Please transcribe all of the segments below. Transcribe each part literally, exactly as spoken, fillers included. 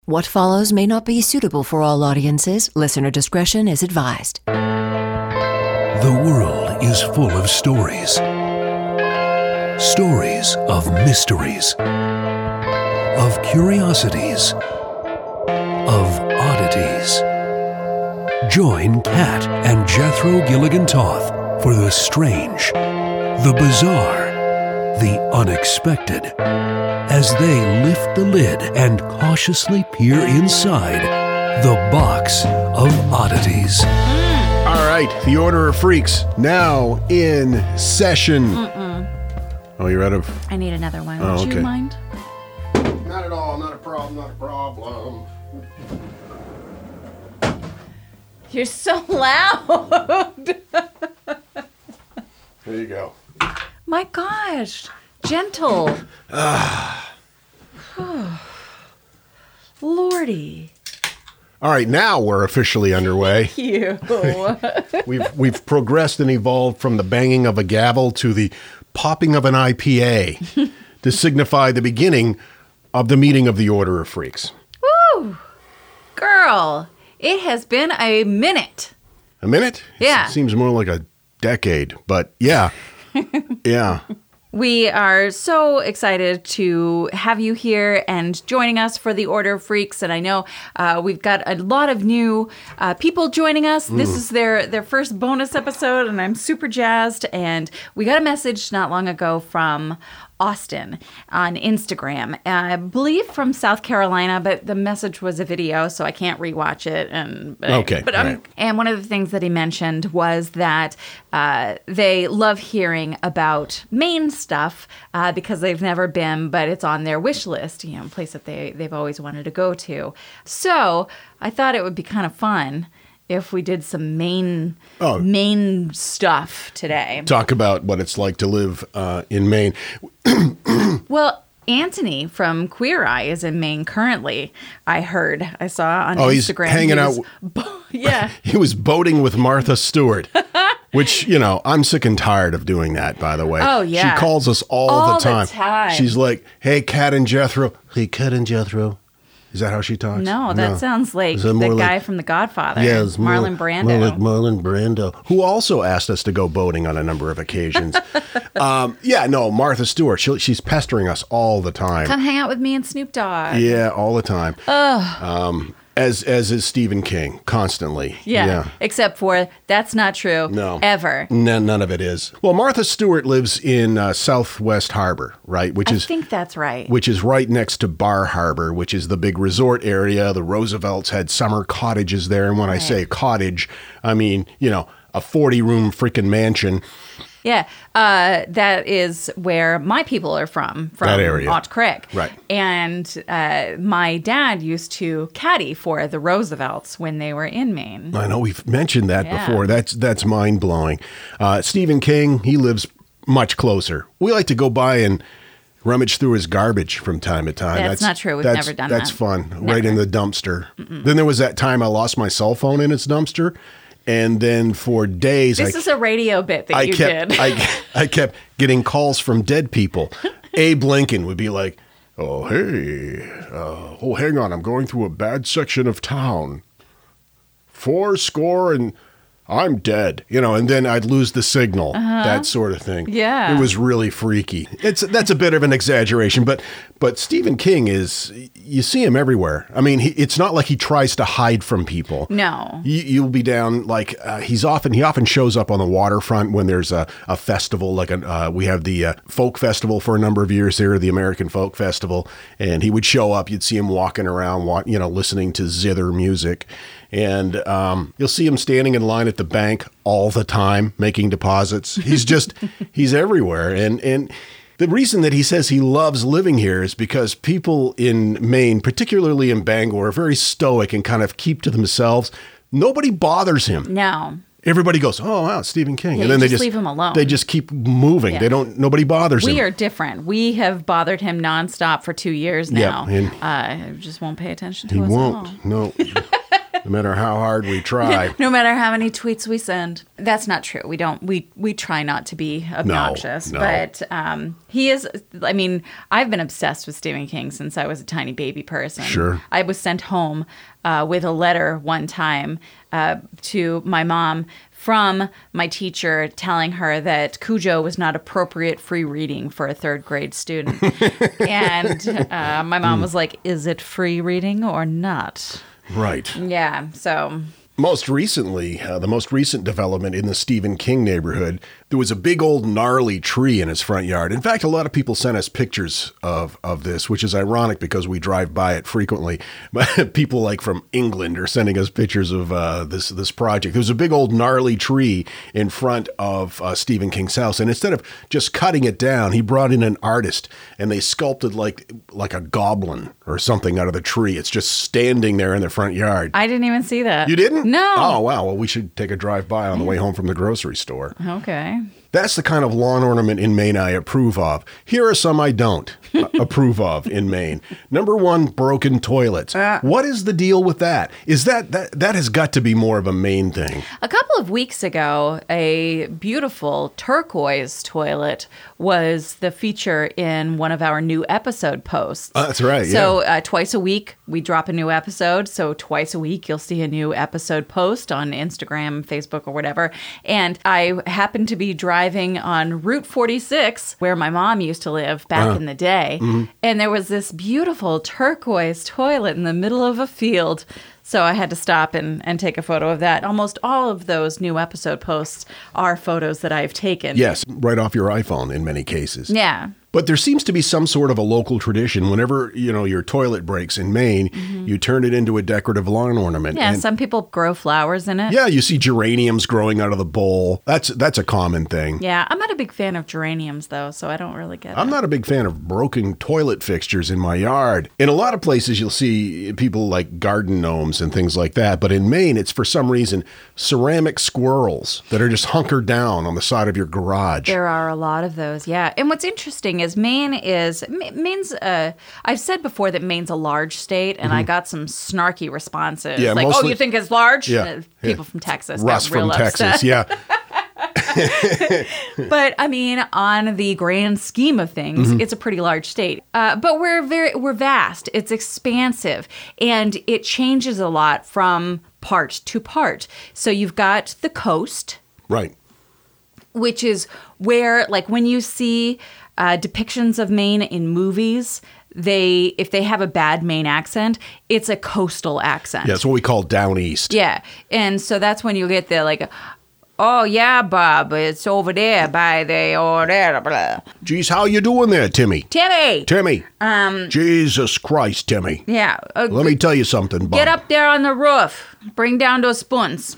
What follows may not be suitable for all audiences. Listener discretion is advised. The world is full of stories. Stories of mysteries, of curiosities, of oddities. Join Kat and Jethro Gilligan Toth for the strange, the bizarre, the unexpected, as they lift the lid and cautiously peer inside the box of oddities. All right, the Order of Freaks now in session. Mm-mm. Oh, you're out of... I need another one. Oh, Would okay. you mind? Not at all, not a problem, not a problem. You're so loud. There you go. My gosh. Gentle. Lordy. All right, now we're officially underway. You. We've we've progressed and evolved from the banging of a gavel to the popping of an I P A to signify the beginning of the meeting of the Order of Freaks. Woo! Girl, it has been a minute. A minute? Yeah. It seems more like a decade, but yeah. Yeah. We are so excited to have you here and joining us for the Order of Freaks. And I know uh, we've got a lot of new uh, people joining us. Mm. This is their, their first bonus episode, and I'm super jazzed. And we got a message not long ago from Austin on Instagram, I believe from South Carolina, but the message was a video, so I can't rewatch it. And but, okay, but um, right. And one of the things that he mentioned was that uh, they love hearing about Maine stuff uh, because they've never been, but it's on their wish list. You know, a place that they they've always wanted to go to. So I thought it would be kind of fun if we did some Maine, oh. Maine stuff today. Talk about what it's like to live uh, in Maine. Well, Anthony from Queer Eye is in Maine currently, I heard. I saw on oh, Instagram. He's hanging he out. Was, bo- yeah. He was boating with Martha Stewart, which, you know, I'm sick and tired of doing that, by the way. Oh, yeah. She calls us all, all the time. the time. She's like, hey, Kat and Jethro. Hey, Kat and Jethro. Is that how she talks? No, that no. sounds like the like, guy from The Godfather. Yeah, it's more, Marlon Brando. More like Marlon Brando, who also asked us to go boating on a number of occasions. um, yeah, no, Martha Stewart. She, she's pestering us all the time. Come hang out with me and Snoop Dogg. Yeah, all the time. Ugh. Um, as as is Stephen King, constantly. Yeah, yeah, except for that's not true. No. Ever. No, none of it is. Well, Martha Stewart lives in uh, Southwest Harbor, right? Which I is, think that's right. Which is right next to Bar Harbor, which is the big resort area. The Roosevelts had summer cottages there. And when right. I say cottage, I mean, you know, a forty-room freaking mansion. Yeah, uh, that is where my people are from, from that area. Ott Creek. Right. And uh, my dad used to caddy for the Roosevelts when they were in Maine. I know we've mentioned that yeah. before. That's that's mind-blowing. Uh, Stephen King, he lives much closer. We like to go by and rummage through his garbage from time to time. That's, that's not true. We've that's, never done that's that. That's fun. Never. Right in the dumpster. Mm-mm. Then there was that time I lost my cell phone in its dumpster. And then for days, this I, is a radio bit that I you kept, did. I, I kept getting calls from dead people. Abe Lincoln would be like, "Oh, hey, uh, oh, hang on, I'm going through a bad section of town. Four score and I'm dead," you know, and then I'd lose the signal, uh-huh. that sort of thing. Yeah. It was really freaky. It's That's a bit of an exaggeration, but but Stephen King is, you see him everywhere. I mean, he, it's not like he tries to hide from people. No. You, you'll be down, like, uh, he's often, he often shows up on the waterfront when there's a, a festival, like a, uh, we have the uh, folk festival for a number of years here, the American Folk Festival, and he would show up, you'd see him walking around, you know, listening to zither music. And um, you'll see him standing in line at the bank all the time, making deposits. He's just, he's everywhere. And and the reason that he says he loves living here is because people in Maine, particularly in Bangor, are very stoic and kind of keep to themselves. Nobody bothers him. No. Everybody goes, "Oh, wow, Stephen King." Yeah, and then you they just just leave him alone. They just keep moving. Yeah. They don't, nobody bothers we him. We are different. We have bothered him nonstop for two years now. Yeah, and uh, just won't pay attention to he us won't. at all. No. no matter how hard we try. No matter how many tweets we send. That's not true. We don't, we, we try not to be obnoxious. no. But um, he is, I mean, I've been obsessed with Stephen King since I was a tiny baby person. Sure. I was sent home uh, with a letter one time uh, to my mom from my teacher telling her that Cujo was not appropriate free reading for a third grade student. And uh, my mom was like, is it free reading or not? Right. Yeah, so... Most recently, uh, the most recent development in the Stephen King neighborhood, there was a big old gnarly tree in his front yard. In fact, a lot of people sent us pictures of, of this, which is ironic because we drive by it frequently. But people like from England are sending us pictures of uh, this this project. There was a big old gnarly tree in front of uh, Stephen King's house. And instead of just cutting it down, he brought in an artist and they sculpted like like a goblin or something out of the tree. It's just standing there in the front yard. I didn't even see that. You didn't? No. Oh, wow. Well, we should take a drive by on the way home from the grocery store. Okay. That's the kind of lawn ornament in Maine I approve of. Here are some I don't uh, approve of in Maine. Number one, broken toilets. Uh, what is the deal with that? Is that, that that has got to be more of a Maine thing? A couple of weeks ago, a beautiful turquoise toilet was the feature in one of our new episode posts. Uh, that's right. So yeah. uh, twice a week, we drop a new episode. So twice a week, you'll see a new episode post on Instagram, Facebook, or whatever. And I happened to be driving Driving on Route forty-six, where my mom used to live back uh, in the day. Mm-hmm. And there was this beautiful turquoise toilet in the middle of a field. So I had to stop and, and take a photo of that. Almost all of those new episode posts are photos that I've taken. Yes, right off your iPhone in many cases. Yeah. But there seems to be some sort of a local tradition. Whenever, you know, your toilet breaks in Maine, mm-hmm. you turn it into a decorative lawn ornament. Yeah, and some people grow flowers in it. Yeah, you see geraniums growing out of the bowl. That's that's a common thing. Yeah, I'm not a big fan of geraniums, though, so I don't really get I'm it. not a big fan of broken toilet fixtures in my yard. In a lot of places, you'll see people like garden gnomes and things like that. But in Maine, it's for some reason ceramic squirrels that are just hunkered down on the side of your garage. There are a lot of those, yeah. And what's interesting is Maine is, Maine's, uh, I've said before that Maine's a large state, and mm-hmm. I got some snarky responses. Yeah, like, mostly, oh, you think it's large? Yeah, uh, people yeah. from Texas. Russ got real from upset. Texas, yeah. But I mean, on the grand scheme of things, mm-hmm. it's a pretty large state. Uh, but we're very we're vast. It's expansive, and it changes a lot from part to part. So you've got the coast, right, which is where, like, when you see uh, depictions of Maine in movies, they if they have a bad Maine accent, it's a coastal accent. Yeah, it's what we call down east. Yeah, and so that's when you get the like. Oh, yeah, Bob, it's over there by the, or there, blah. Geez, how you doing there, Timmy? Timmy! Timmy. Um, Jesus Christ, Timmy. Yeah. Uh, Let me tell you something, Bob. Get up there on the roof. Bring down those spoons.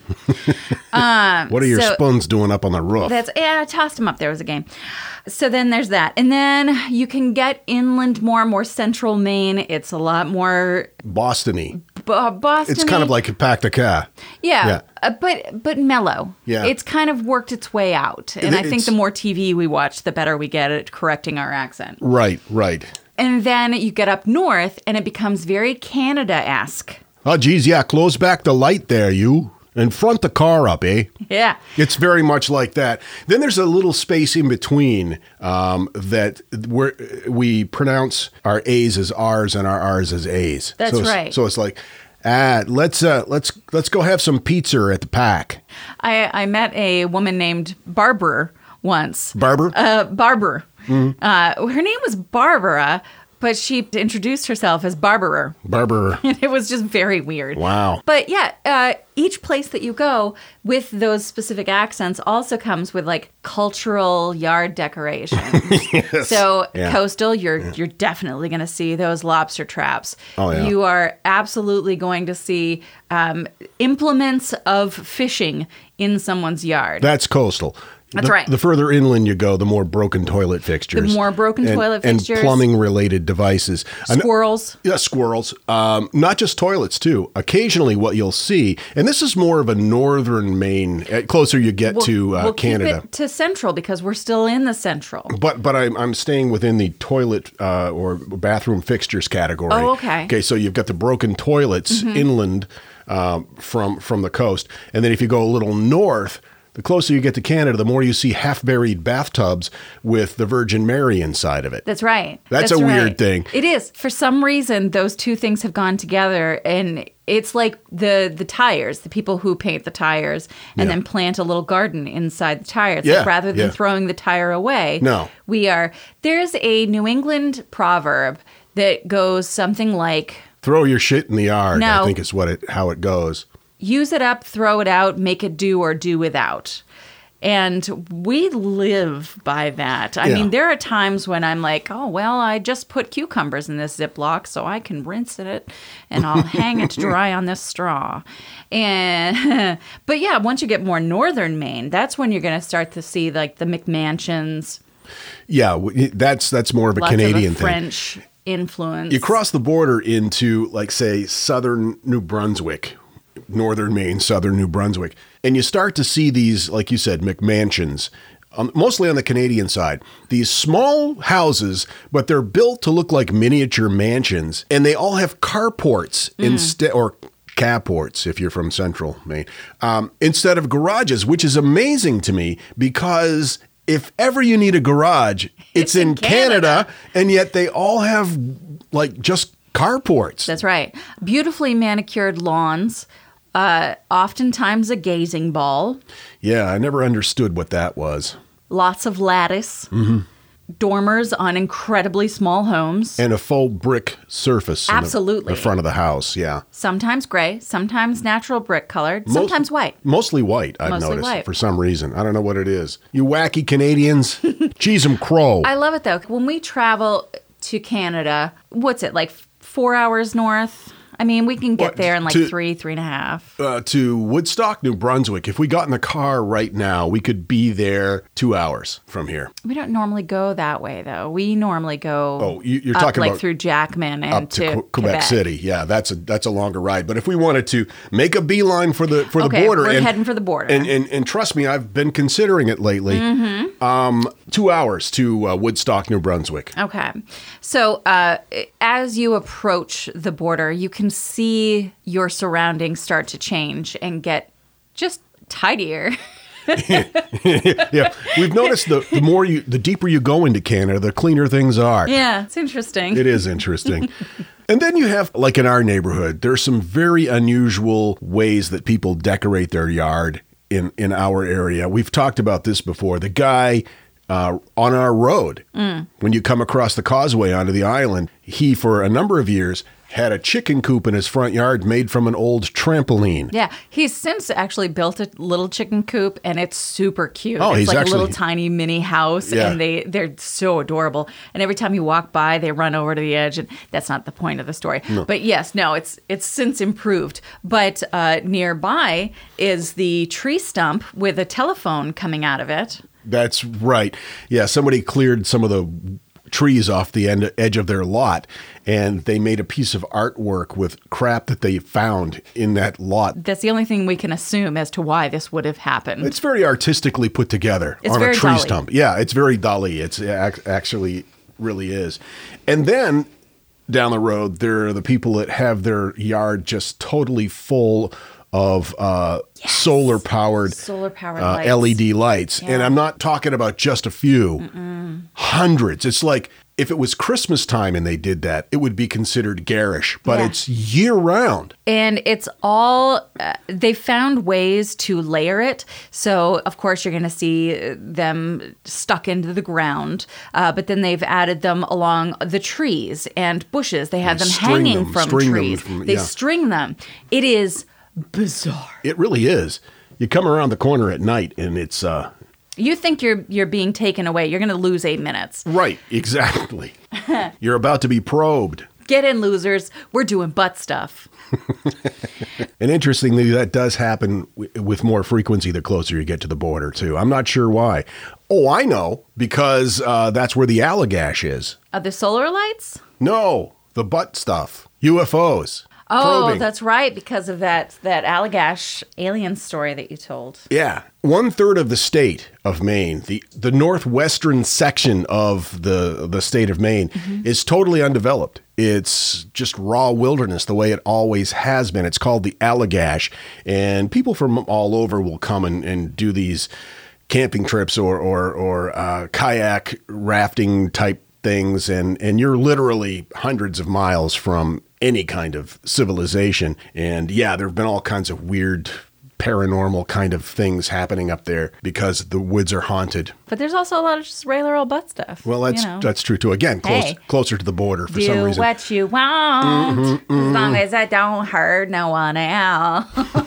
um, what are your so spoons doing up on the roof? That's, yeah, I tossed them up. There was a game. So then there's that. And then you can get inland more, more central Maine. It's a lot more... Boston-y. B- Boston. It's kind of like Pactica. Yeah, yeah. Uh, but but mellow. Yeah. It's kind of worked its way out. And it, I think the more T V we watch, the better we get at correcting our accent. Right, right. And then you get up north, and it becomes very Canada-esque. Oh, geez, yeah, close back the light there, you. And front the car up, eh? Yeah. It's very much like that. Then there's a little space in between um, that where we pronounce our A's as R's and our R's as A's. That's so it's, right. So it's like, ah, let's uh, let's let's go have some pizza at the Pack. I, I met a woman named Barber once. Barber? Uh, Barber. Mm-hmm. Uh, her name was Barbara, but she introduced herself as Barberer. Barberer. And it was just very weird. Wow. But yeah, uh, each place that you go with those specific accents also comes with like cultural yard decorations. Yes. So Yeah. coastal, you're Yeah. you're definitely going to see those lobster traps. Oh, yeah. You are absolutely going to see um, implements of fishing in someone's yard. That's coastal. That's the, right. The further inland you go, the more broken toilet fixtures. The more broken and, toilet fixtures. And plumbing-related devices. I know- Squirrels. Yeah, squirrels. Um, not just toilets, too. Occasionally what you'll see, and this is more of a northern Maine, uh, closer you get We'll- to uh, we'll Canada. keep it to central because we're still in the central. But but I'm, I'm staying within the toilet uh, or bathroom fixtures category. Oh, okay. Okay, so you've got the broken toilets Mm-hmm. inland um, from from the coast. And then if you go a little north, the closer you get to Canada, the more you see half-buried bathtubs with the Virgin Mary inside of it. That's right. That's, That's a right. weird thing. It is. For some reason, those two things have gone together, and it's like the the tires, the people who paint the tires and Yeah. then plant a little garden inside the tire. It's Yeah, like rather than yeah. throwing the tire away, No. we are. There's a New England proverb that goes something like, Throw your shit in the yard, No. I think is what it how it goes. use it up, throw it out, make it do or do without. And we live by that. I Yeah. mean, there are times when I'm like, oh, well, I just put cucumbers in this Ziploc so I can rinse it and I'll hang it to dry on this straw. And but yeah, once you get more northern Maine, that's when you're going to start to see like the McMansions, Yeah, w- that's that's more of a lots Canadian of a thing. French influence. You cross the border into, like, say, southern New Brunswick, northern Maine, southern New Brunswick, and you start to see these, like you said, McMansions, um, mostly on the Canadian side. These small houses, but they're built to look like miniature mansions, and they all have carports instead, or carports if you're from central Maine, um, instead of garages, which is amazing to me because if ever you need a garage, it's, It's in in Canada, Canada. and yet they all have like just carports. That's right. Beautifully manicured lawns, uh, oftentimes a gazing ball, Yeah, I never understood what that was. lots of lattice, Mm-hmm. dormers on incredibly small homes, And a faux brick surface in the- Absolutely. the front of the house, yeah. sometimes gray, sometimes natural brick colored, sometimes white. Mostly white, I've Mostly noticed, white. for some reason. I don't know what it is. You wacky Canadians. Cheese 'em crow. I love it though. When we travel to Canada, what's it, like four hours north? I mean, we can get What, there in like to- three, three and a half. Uh, to Woodstock, New Brunswick. If we got in the car right now, we could be there two hours from here. We don't normally go that way though. We normally go Oh, you- you're up, talking like about through Jackman and Up to, to Que- Quebec, City, yeah, that's a that's a longer ride. But if we wanted to make a beeline for the for the Okay, border, we're and, heading for the border. and, and and trust me, I've been considering it lately. Mm-hmm. Um, two hours to uh, Woodstock, New Brunswick. Okay. So uh, as you approach the border, you can see your surroundings start to change and get just tidier. Yeah, we've noticed the, the more you, the deeper you go into Canada, the cleaner things are. Yeah, it's interesting. It is interesting. And then you have, like in our neighborhood, there's some very unusual ways that people decorate their yard in, in our area. We've talked about this before. The guy uh, on our road, Mm. when you come across the causeway onto the island, he, for a number of years, had a chicken coop in his front yard made from an old trampoline. Yeah, he's since actually built a little chicken coop, and it's super cute. Oh, it's he's like actually- a little tiny mini house, Yeah. and they they're so adorable. And every time you walk by, they run over to the edge, and that's not the point of the story. But yes, no, it's it's since improved. But uh, nearby is the tree stump with a telephone coming out of it. That's right. Yeah, somebody cleared some of the trees off the end, edge of their lot, and they made a piece of artwork with crap that they found in that lot. That's the only thing we can assume as to why this would have happened. It's very artistically put together It's on very a tree Dali. stump. Yeah, it's very Dali. It's ac- actually really is. And then down the road, there are the people that have their yard just totally full of uh, solar powered Solar-powered uh, lights. L E D lights. And Yeah. I'm not talking about just a few, hundreds. It's like if it was Christmas time and they did that, it would be considered garish, but Yeah. it's year round. And it's all, uh, they found ways to layer it. So, of course, you're going to see them stuck into the ground. Uh, but then they've added them along the trees and bushes. They have They them string hanging them, from string them trees. from- they yeah. string them. It is bizarre. It really is. You come around the corner at night and it's, uh, You think you're you're being taken away. You're going to lose eight minutes. right, exactly. You're about to be probed. Get in, losers. We're doing butt stuff. And interestingly, that does happen w- with more frequency the closer you get to the border, too. I'm not sure why. Oh, I know, because uh, that's where the Allagash is. Are the solar lights? No, the butt stuff. U F Os. Oh, probing. that's right, because of that that Allagash alien story that you told. Yeah. One third of the state of Maine, the, the northwestern section of the, the state of Maine, mm-hmm. is totally undeveloped. It's just raw wilderness the way it always has been. It's called the Allagash, and people from all over will come and, and do these camping trips or, or, or uh, kayak rafting type things, and, and you're literally hundreds of miles from any kind of civilization. And yeah, there have been all kinds of weird paranormal kind of things happening up there because the woods are haunted. But there's also a lot of just regular old butt stuff. Well, that's you know. that's true too. Again, close, Hey. closer to the border for Do some reason. what you want, Mm-hmm, mm-hmm. as long as I don't hurt no one else.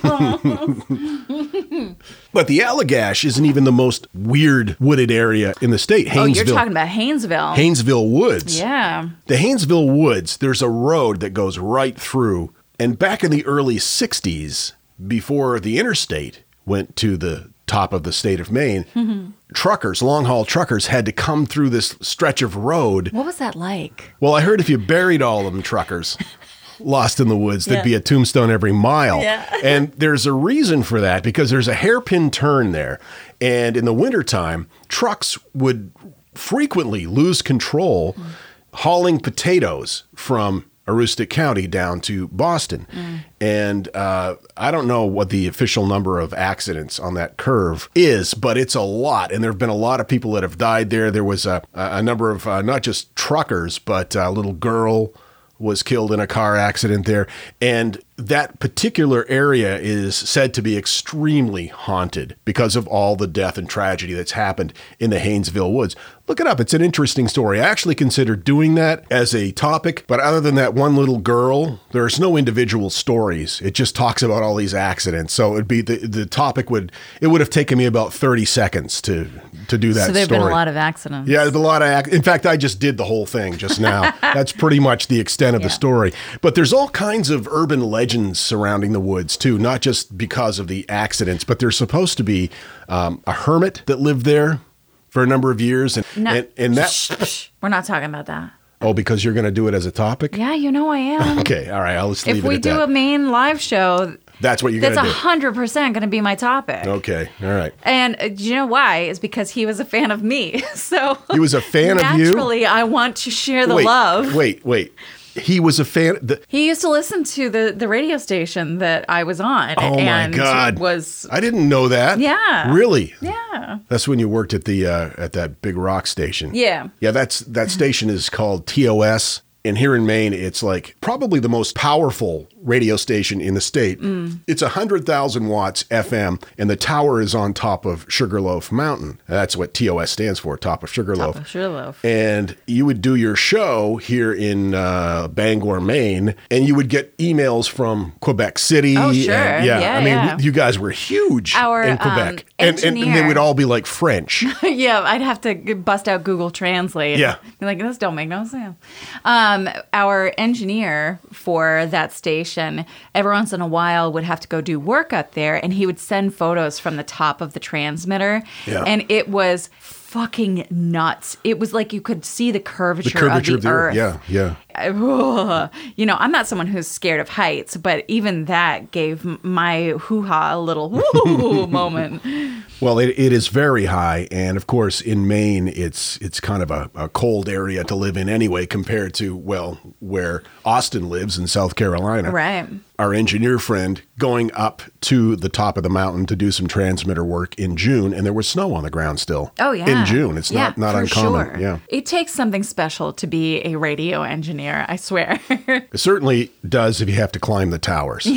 But the Allagash isn't even the most weird wooded area in the state. Haynesville. Oh, you're talking about Haynesville. Haynesville Woods. Yeah. The Haynesville Woods, there's a road that goes right through. And back in the early sixties, before the interstate went to the top of the state of Maine, mm-hmm. truckers, long-haul truckers, had to come through this stretch of road. What was that like? Well, I heard if you buried all of them truckers lost in the woods, there'd Yeah. be a tombstone every mile. Yeah. And there's a reason for that, because there's a hairpin turn there. And in the wintertime, trucks would frequently lose control mm. hauling potatoes from Aroostook County down to Boston. Mm. And uh, I don't know what the official number of accidents on that curve is, but it's a lot. And there have been a lot of people that have died there. There was a, a number of uh, not just truckers, but a little girl was killed in a car accident there. And that particular area is said to be extremely haunted because of all the death and tragedy that's happened in the Haynesville Woods. Look it up. It's an interesting story. I actually considered doing that as a topic, but other than that one little girl, there's no individual stories. It just talks about all these accidents. So it'd be the, the topic would, it would have taken me about thirty seconds to, to do that story. So there've been a lot of accidents. Yeah, there's a lot of, ac- in fact, I just did the whole thing just now. That's pretty much the extent of Yeah. the story. But there's all kinds of urban legends surrounding the woods too, not just because of the accidents, but there's supposed to be um, a hermit that lived there for a number of years. And, No. and, and that, Shh, shh. We're not talking about that. oh, because you're going to do it as a topic? Yeah, you know I am. Okay, all right, I'll just leave If it we at do that. a main live show, That's what you're going that's to do. one hundred percent going to be my topic. Okay, all right. And uh, do you know why? It's because he was a fan of me. So He was a fan of you? naturally, I want to share the wait, love. Wait, wait. He was a fan. The, He used to listen to the, the radio station that I was on. oh, and my God. Was I didn't know that. Yeah. Really? yeah. That's when you worked at the uh, at that big rock station. Yeah. Yeah, that's that station is called T O S. And here in Maine, it's like probably the most powerful radio station in the state. Mm. It's one hundred thousand watts F M, and the tower is on top of Sugarloaf Mountain. That's what T O S stands for, top of Sugarloaf. Top of Sugarloaf. And you would do your show here in uh, Bangor, Maine, and you would get emails from Quebec City. Oh, sure. And, yeah. Yeah, I mean, yeah. you guys were huge Our, in Quebec. um, and, and, and they engineer- would all be like French. Yeah, I'd have to g- bust out Google Translate. Yeah. Be like, this don't make no sense. Um, our engineer for that station, every once in a while, would have to go do work up there, and he would send photos from the top of the transmitter. Yeah. And it was fucking nuts. It was like you could see the curvature, The curvature of the, earth. Yeah, yeah. Ugh. You know, I'm not someone who's scared of heights, but even that gave m- my hoo-ha a little woo moment. Well, it, it is very high, and of course, in Maine, it's it's kind of a, a cold area to live in anyway, compared to, well, where Austin lives in South Carolina. Right. Our engineer friend going up to the top of the mountain to do some transmitter work in June, and there was snow on the ground still. Oh, yeah. In June. It's Yeah, not, not for uncommon. Sure. Yeah. It takes something special to be a radio engineer, I swear. It certainly does if you have to climb the towers.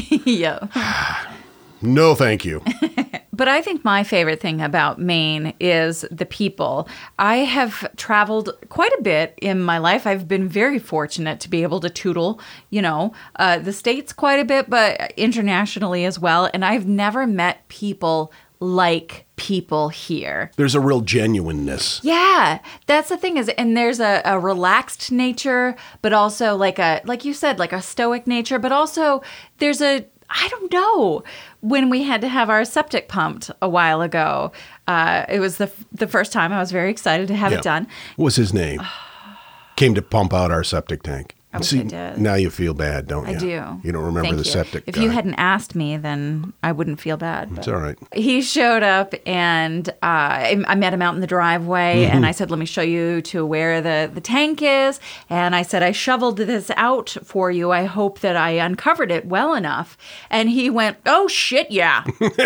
Yeah. No, thank you. But I think my favorite thing about Maine is the people. I have traveled quite a bit in my life. I've been very fortunate to be able to tootle, you know, uh, the States quite a bit, but internationally as well. And I've never met people like people here. There's a real genuineness. Yeah, that's the thing is, and there's a, a relaxed nature, but also like a, like you said, like a stoic nature, but also there's a, I don't know, when we had to have our septic pumped a while ago, uh, it was the the first time. I was very excited to have Yeah. it done. What was his name? Came to pump out our septic tank. I wish See, I did. now you feel bad, don't you? I do. You don't remember Thank the you. septic If guy. you hadn't asked me, then I wouldn't feel bad. It's but- all right. He showed up, and uh, I, I met him out in the driveway, Mm-hmm. and I said, let me show you to where the, the tank is. And I said, I shoveled this out for you. I hope that I uncovered it well enough. And he went, oh, shit, yeah.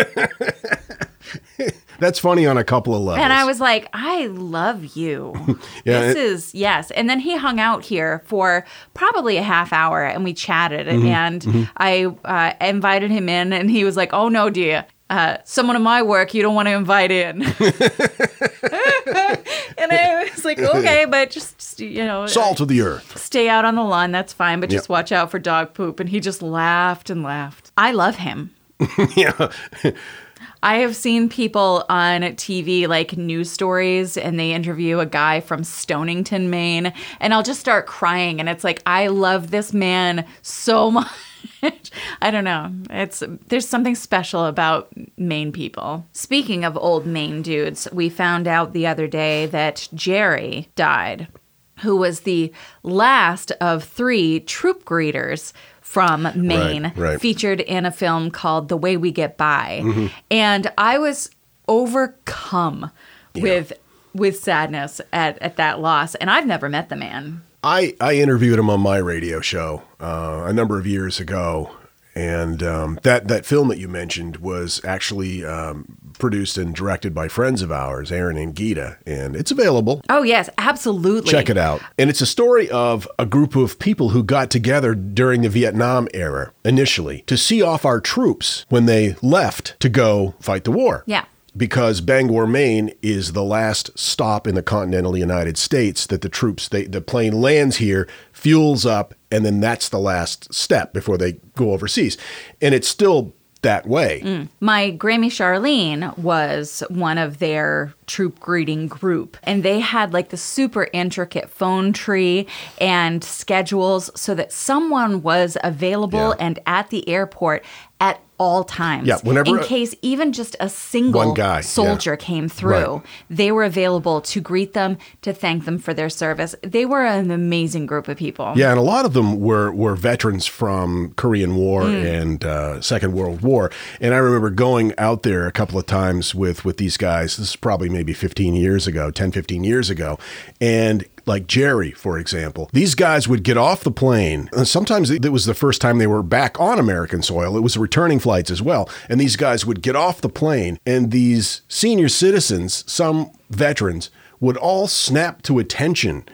That's funny on a couple of levels. And I was like, I love you. Yeah, this it- is, yes. And then he hung out here for probably a half hour, and we chatted. Mm-hmm. And I uh, invited him in, and he was like, oh, no, dear. Uh, someone of my work you don't want to invite in. And I was like, okay, but just, you know. Salt of the earth. Stay out on the lawn, that's fine, but just Yep. watch out for dog poop. And he just laughed and laughed. I love him. Yeah. I have seen people on T V, like news stories, and they interview a guy from Stonington, Maine, and I'll just start crying. And it's like, I love this man so much. I don't know. It's there's something special about Maine people. Speaking of old Maine dudes, we found out the other day that Jerry died, who was the last of three troop greeters from Maine, Right, right. featured in a film called The Way We Get By. Mm-hmm. And I was overcome with with sadness at, at that loss. And I've never met the man. I, I interviewed him on my radio show uh, a number of years ago. And um, that, that film that you mentioned was actually um, produced and directed by friends of ours, Aaron and Gita. And it's available. Oh, yes, absolutely. Check it out. And it's a story of a group of people who got together during the Vietnam era initially to see off our troops when they left to go fight the war. Yeah. Because Bangor, Maine is the last stop in the continental United States that the troops, they, the plane lands here, fuels up, and then that's the last step before they go overseas. And it's still that way. My Grammy Charlene was one of their troop greeting group, and they had like the super intricate phone tree and schedules so that someone was available Yeah. and at the airport at all times. Yeah, whenever in a- case even just a single One guy, yeah. soldier came through, Right. they were available to greet them, to thank them for their service. They were an amazing group of people. Yeah, and a lot of them were were veterans from Korean War and uh, Second World War. And I remember going out there a couple of times with, with these guys. This is probably maybe fifteen years ago, ten, fifteen years ago. And like Jerry, for example, these guys would get off the plane. And sometimes it was the first time they were back on American soil. It was returning flights as well. And these guys would get off the plane, and these senior citizens, some veterans, would all snap to attention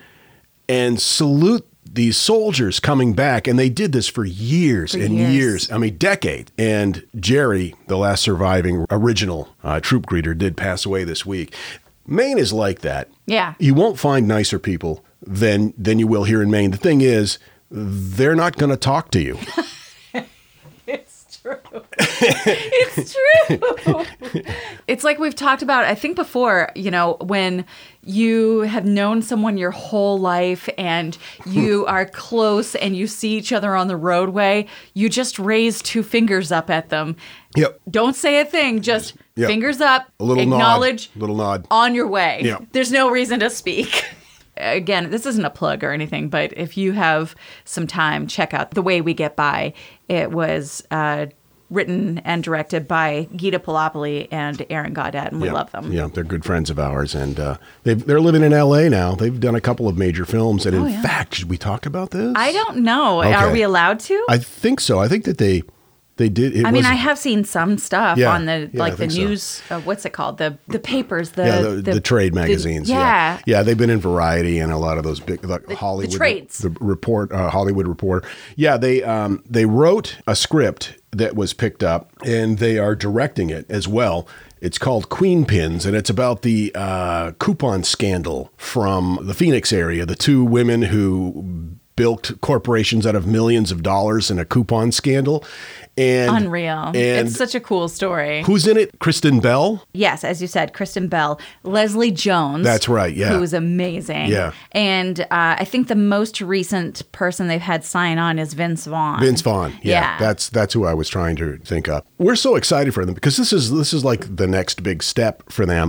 and salute these soldiers coming back. And they did this for years For and years. years. I mean, decades. And Jerry, the last surviving original uh, troop greeter, did pass away this week. Maine is like that. Yeah. You won't find nicer people than than you will here in Maine. The thing is, they're not going to talk to you. It's true. It's true. It's like we've talked about, I think before, you know, when you have known someone your whole life and you are close and you see each other on the roadway, you just raise two fingers up at them. Yep. Don't say a thing, just Yep. fingers up, A little acknowledge, nod. Little nod. on your way. Yeah. There's no reason to speak. Again, this isn't a plug or anything, but if you have some time, check out The Way We Get By. It was uh, written and directed by Gita Palapoli and Aaron Gaudet, and we Yeah. love them. Yeah, they're good friends of ours, and uh, they've, they're living in L A now. They've done a couple of major films, and in Oh, yeah. fact, should we talk about this? I don't know. Okay. Are we allowed to? I think so. I think that they they did. It I mean, was- I have seen some stuff Yeah, on the yeah, I like the think so. news. Uh, what's it called? The the papers. The yeah, the, the, trade magazines. yeah. yeah, yeah, they've been in Variety and a lot of those big like Hollywood. trades. the report, uh, Hollywood Reporter. Yeah, they um, they wrote a script that was picked up, and they are directing it as well. It's called Queen Pins, and it's about the uh, coupon scandal from the Phoenix area. The two women who built corporations out of millions of dollars in a coupon scandal. And Unreal. And It's such a cool story. who's in it? Kristen Bell. Yes, as you said, Kristen Bell, Leslie Jones. That's right, yeah. Who was amazing. Yeah. And uh, I think the most recent person they've had sign on is Vince Vaughn. Vince Vaughn. Yeah, Yeah. That's that's who I was trying to think of. We're so excited for them because this is this is like the next big step for them.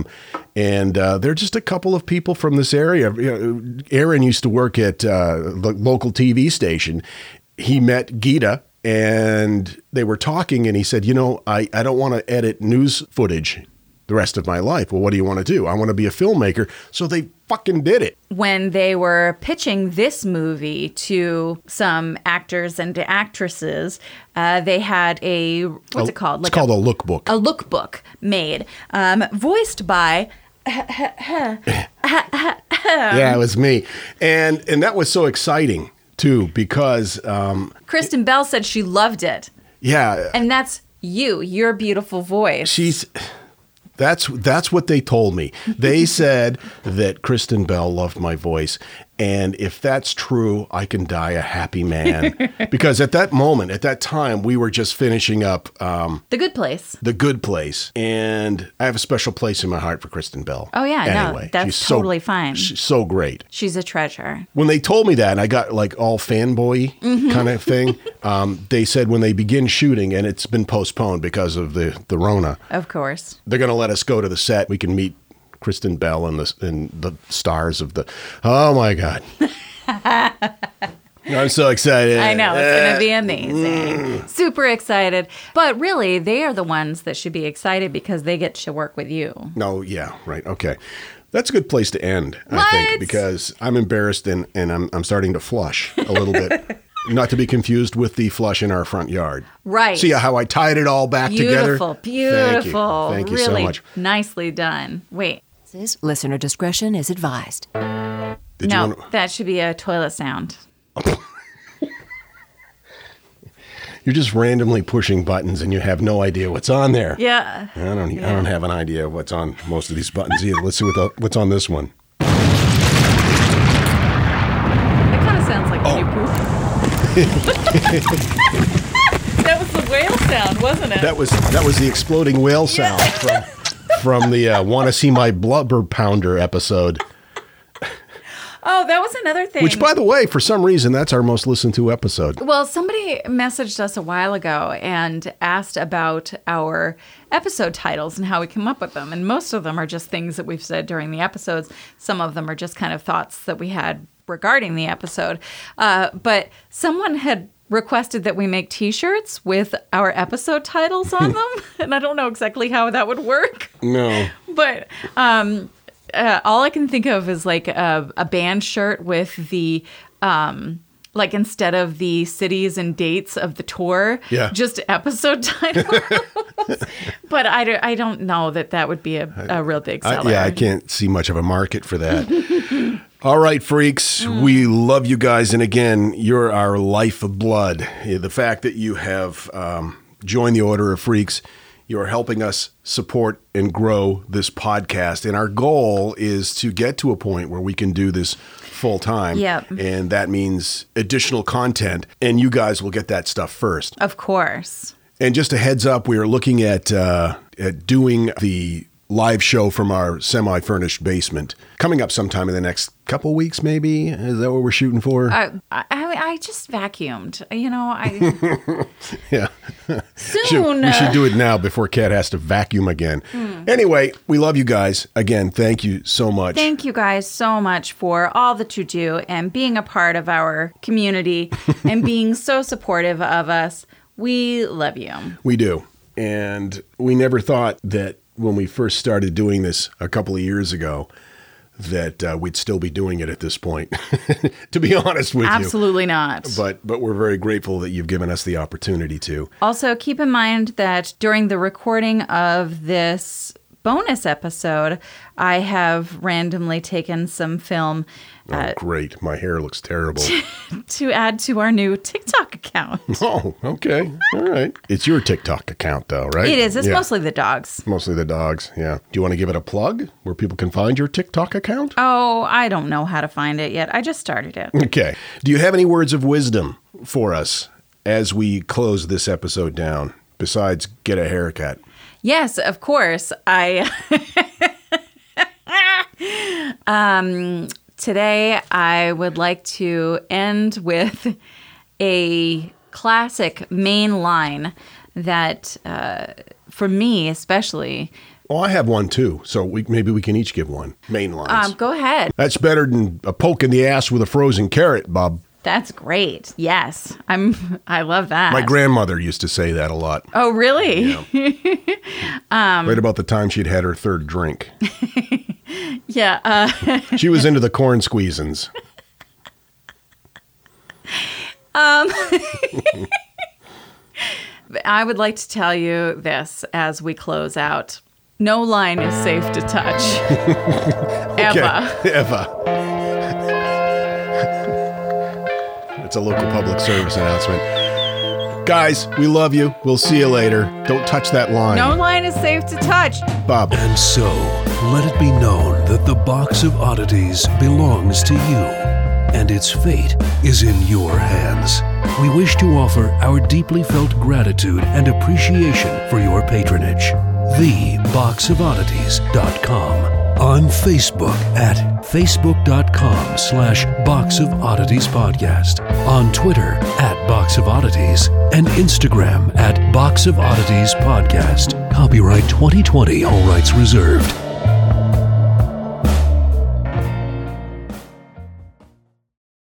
And uh, they're just a couple of people from this area. You know, Aaron used to work at uh, the local T V station. He met Gita and they were talking and he said, you know, I, I don't want to edit news footage the rest of my life. Well, what do you want to do? I want to be a filmmaker. So they fucking did it. When they were pitching this movie to some actors and actresses, uh, they had a, what's it called? It's like called a, a lookbook. A lookbook made, um, voiced by... Yeah, it was me. And and that was so exciting, too, because... Um, Kristen Bell said she loved it. Yeah. And that's you, your beautiful voice. She's... That's that's what they told me. They said that Kristen Bell loved my voice. And if that's true, I can die a happy man. Because at that moment, at that time, we were just finishing up... Um, The Good Place. The Good Place. And I have a special place in my heart for Kristen Bell. Oh, yeah. Anyway, no, that's she's totally so, fine. She's so great. She's a treasure. When they told me that, and I got like all fanboy Mm-hmm. kind of thing, um, they said when they begin shooting, and it's been postponed because of the, the Rona. Of course. They're going to let us go to the set. We can meet Kristen Bell and the, and the stars of the... Oh, my God. I'm so excited. I know. It's going to be amazing. Super excited. But really, they are the ones that should be excited because they get to work with you. No, yeah, right. Okay. That's a good place to end, I What? think, because I'm embarrassed and, and I'm, I'm starting to flush a little bit. Not to be confused with the flush in our front yard. Right. See how I tied it all back together? Beautiful, beautiful. Thank you, Thank you really so much. nicely done. Wait. Listener discretion is advised. Did no, you want that should be a toilet sound. You're just randomly pushing buttons and you have no idea what's on there. Yeah. I don't. I don't have an idea of what's on most of these buttons either. Let's see what the, what's on this one. It kind of sounds like Oh. you poop. That was the whale sound, wasn't it? That was that was the exploding whale sound from from the uh, "Want to See My Blubber Pounder" episode. Oh, that was another thing. Which, by the way, for some reason, that's our most listened to episode. Well, somebody messaged us a while ago and asked about our episode titles and how we come up with them. And most of them are just things that we've said during the episodes. Some of them are just kind of thoughts that we had regarding the episode. Uh, but someone had requested that we make T-shirts with our episode titles on them. And I don't know exactly how that would work. No. But... um Uh, all I can think of is like a, a band shirt with the, um, like instead of the cities and dates of the tour, Yeah. just episode titles. But I, do, I don't know that that would be a, a real big I, seller. yeah, I can't see much of a market for that. All right, freaks, we love you guys. And again, you're our lifeblood. The fact that you have um, joined the Order of Freaks, you're helping us support and grow this podcast. And our goal is to get to a point where we can do this full time. Yep. And that means additional content. And you guys will get that stuff first. Of course. And just a heads up, we are looking at, uh, at doing the live show from our semi-furnished basement coming up sometime in the next couple weeks, maybe. Is that what we're shooting for? Uh, I, I just vacuumed. You know, I Yeah. soon. Should- we should do it now before Kat has to vacuum again. Anyway, we love you guys. Again, thank you so much. Thank you guys so much for all that you do and being a part of our community and being so supportive of us. We love you. We do. And we never thought that when we first started doing this a couple of years ago, that uh, we'd still be doing it at this point, to be honest with you. Absolutely not. But but we're very grateful that you've given us the opportunity to. Also, keep in mind that during the recording of this bonus episode, I have randomly taken some film Oh, uh, great. My hair looks terrible. to add to our new TikTok account. Oh, okay. All right. It's your TikTok account, though, right? It is. It's Yeah. mostly the dogs. Mostly the dogs, yeah. Do you want to give it a plug where people can find your TikTok account? Oh, I don't know how to find it yet. I just started it. Okay. Do you have any words of wisdom for us as we close this episode down, besides get a haircut? Yes, of course. I um today I would like to end with a classic main line that uh, for me especially Oh, I have one too. So we, maybe we can each give one. Main lines. Um, go ahead. That's better than a poke in the ass with a frozen carrot, Bob. That's great. Yes. I'm I love that. My grandmother used to say that a lot. Oh, really? Yeah. um, right about the time she'd had her third drink. yeah. Uh, she was into the corn squeezins. um, I would like to tell you this as we close out. No line is safe to touch. Ever. Ever. It's a local public service announcement. Guys, we love you. We'll see you later. Don't touch that line. No line is safe to touch. Bob. And so, let it be known that the Box of Oddities belongs to you, and its fate is in your hands. We wish to offer our deeply felt gratitude and appreciation for your patronage. the box of oddities dot com. On Facebook at facebook.com slash Box of Oddities Podcast. On Twitter at Box of Oddities. And Instagram at Box of Oddities Podcast. Copyright twenty twenty, all rights reserved.